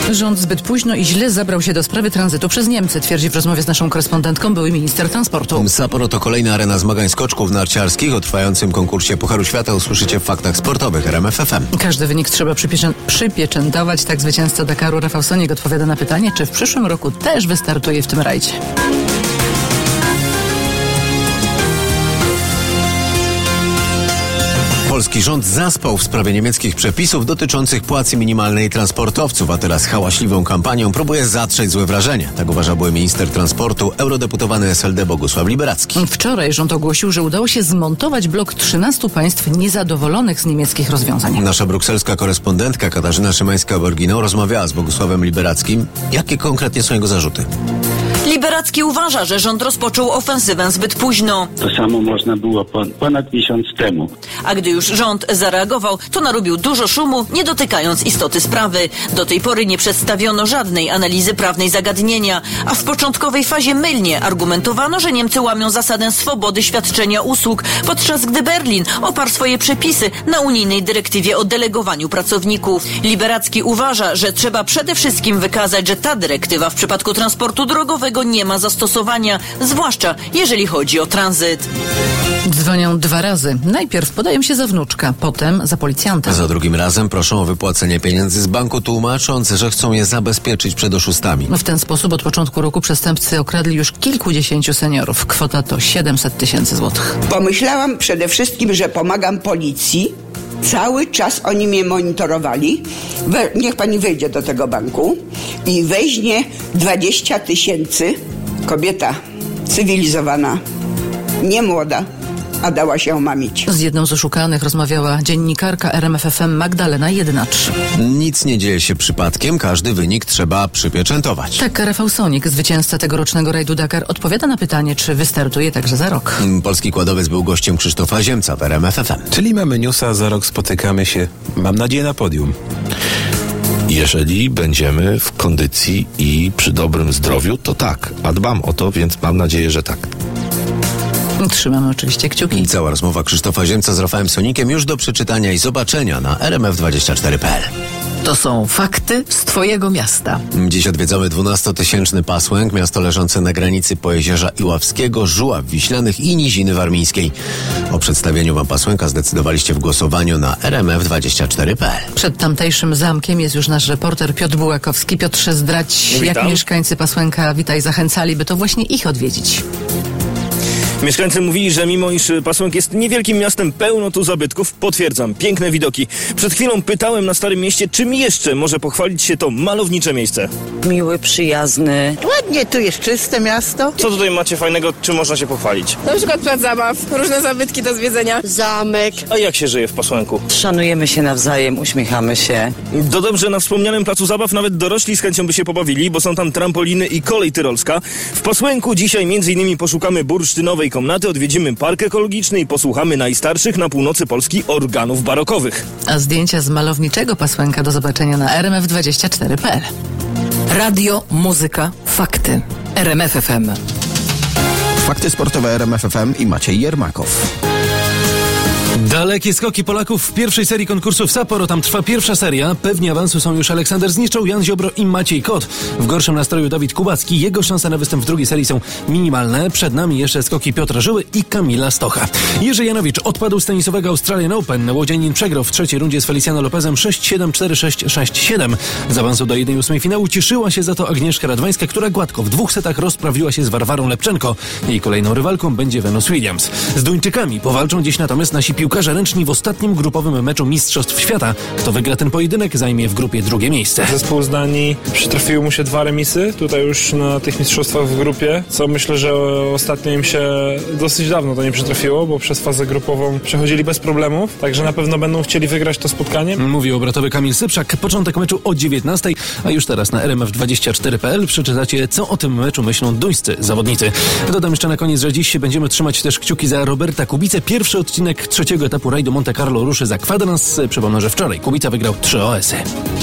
Rząd zbyt późno i źle zabrał się do sprawy tranzytu przez Niemcy, twierdzi w rozmowie z naszą korespondentką były minister transportu. Sapporo to kolejna arena zmagań skoczków narciarskich. O trwającym konkursie Pucharu Świata usłyszycie w faktach sportowych RMF FM. Każdy wynik trzeba przypieczętować. Tak zwycięzca Dakaru Rafał Sonik odpowiada na pytanie, czy w przyszłym roku też wystartuje w tym rajdzie. Polski rząd zaspał w sprawie niemieckich przepisów dotyczących płacy minimalnej transportowców, a teraz hałaśliwą kampanią próbuje zatrzeć złe wrażenia. Tak uważa były minister transportu, eurodeputowany SLD Bogusław Liberacki. Wczoraj rząd ogłosił, że udało się zmontować blok 13 państw niezadowolonych z niemieckich rozwiązań. Nasza brukselska korespondentka Katarzyna Szymańska-Borginą rozmawiała z Bogusławem Liberackim. Jakie konkretnie są jego zarzuty? Liberacki uważa, że rząd rozpoczął ofensywę zbyt późno. To samo można było ponad miesiąc temu. A gdy już rząd zareagował, to narobił dużo szumu, nie dotykając istoty sprawy. Do tej pory nie przedstawiono żadnej analizy prawnej zagadnienia, a w początkowej fazie mylnie argumentowano, że Niemcy łamią zasadę swobody świadczenia usług, podczas gdy Berlin oparł swoje przepisy na unijnej dyrektywie o delegowaniu pracowników. Liberacki uważa, że trzeba przede wszystkim wykazać, że ta dyrektywa w przypadku transportu drogowego nie ma zastosowania, zwłaszcza jeżeli chodzi o tranzyt. Dzwonią 2 razy. Najpierw podają się za wnuczka, potem za policjanta. Za drugim razem proszą o wypłacenie pieniędzy z banku, tłumacząc, że chcą je zabezpieczyć przed oszustami. W ten sposób od początku roku przestępcy okradli już kilkudziesięciu seniorów. Kwota to 700 000 złotych. Pomyślałam przede wszystkim, że pomagam policji. Cały czas oni mnie monitorowali. Niech pani wejdzie do tego banku i weźmie 20 000. Kobieta cywilizowana, nie młoda, a dała się omamić. Z jedną z oszukanych rozmawiała dziennikarka RMF FM Magdalena Jednacz. Nic nie dzieje się przypadkiem, każdy wynik trzeba przypieczętować. Tak, Rafał Sonik, zwycięzca tegorocznego rajdu Dakar, odpowiada na pytanie, czy wystartuje także za rok. Polski kładowiec był gościem Krzysztofa Ziemca w RMF FM. Czyli mamy newsa, za rok spotykamy się, mam nadzieję, na podium. Jeżeli będziemy w kondycji i przy dobrym zdrowiu, to tak. A dbam o to, więc mam nadzieję, że tak. Trzymamy oczywiście kciuki. Cała rozmowa Krzysztofa Ziemca z Rafałem Sonikiem już do przeczytania i zobaczenia na rmf24.pl. To są fakty z twojego miasta. Dziś odwiedzamy 12-tysięczny Pasłęk, miasto leżące na granicy Pojezierza Iławskiego, Żuław Wiślanych i Niziny Warmińskiej. O przedstawieniu wam Pasłęka zdecydowaliście w głosowaniu na rmf24.pl. Przed tamtejszym zamkiem jest już nasz reporter Piotr Bułakowski. Piotrze, zdradź, jak mieszkańcy Pasłęka, witaj, zachęcali, by to właśnie ich odwiedzić. Mieszkańcy mówili, że mimo iż Pasłęk jest niewielkim miastem, pełno tu zabytków. Potwierdzam, piękne widoki. Przed chwilą pytałem na Starym Mieście, czym jeszcze może pochwalić się to malownicze miejsce. Miły, przyjazny. Ładnie, tu jest czyste miasto. Co tutaj macie fajnego, czym można się pochwalić? Na przykład plac zabaw, różne zabytki do zwiedzenia. Zamek. A jak się żyje w Pasłęku? Szanujemy się nawzajem, uśmiechamy się. Dodam, że na wspomnianym placu zabaw nawet dorośli z chęcią by się pobawili, bo są tam trampoliny i kolej tyrolska. W Pasłęku dzisiaj m.in. poszukamy bursztynowej komnaty, odwiedzimy park ekologiczny i posłuchamy najstarszych na północy Polski organów barokowych. A zdjęcia z malowniczego Pasłęka do zobaczenia na rmf24.pl. Radio, muzyka, fakty. RMF FM. Fakty sportowe RMF FM i Maciej Jermakow. Dalekie skoki Polaków w pierwszej serii konkursu w Sapporo. Tam trwa pierwsza seria. Pewni awansu są już Aleksander Zniszczał, Jan Ziobro i Maciej Kot. W gorszym nastroju Dawid Kubacki. Jego szanse na występ w drugiej serii są minimalne. Przed nami jeszcze skoki Piotra Żyły i Kamila Stocha. Jerzy Janowicz odpadł z tenisowego Australian Open. Łodzianin przegrał w trzeciej rundzie z Feliciano Lopezem 6-7, 4-6, 6-7. Z awansu do 1/8 finału cieszyła się za to Agnieszka Radwańska, która gładko w 2 setach rozprawiła się z Warwarą Lepczenko. Jej kolejną rywalką będzie Venus Williams. Z Duńczykami powalczą dziś natomiast nasi piłkarze ręczni w ostatnim grupowym meczu Mistrzostw Świata. Kto wygra ten pojedynek, zajmie w grupie 2. miejsce. Zespół z Danii, przytrafiły mu się 2 remisy tutaj już na tych mistrzostwach w grupie, co myślę, że ostatnio im się dosyć dawno to nie przytrafiło, bo przez fazę grupową przechodzili bez problemów, także na pewno będą chcieli wygrać to spotkanie. Mówi obrotowy Kamil Sypszak. Początek meczu o 19:00, a już teraz na rmf24.pl przeczytacie, co o tym meczu myślą duńscy zawodnicy. Dodam jeszcze na koniec, że dziś będziemy trzymać też kciuki za Roberta Kubicę. Pierwszy odcinek 3. etapu rajdu Monte Carlo ruszy za kwadrans. Przypomnę, że wczoraj Kubica wygrał 3 OS-y.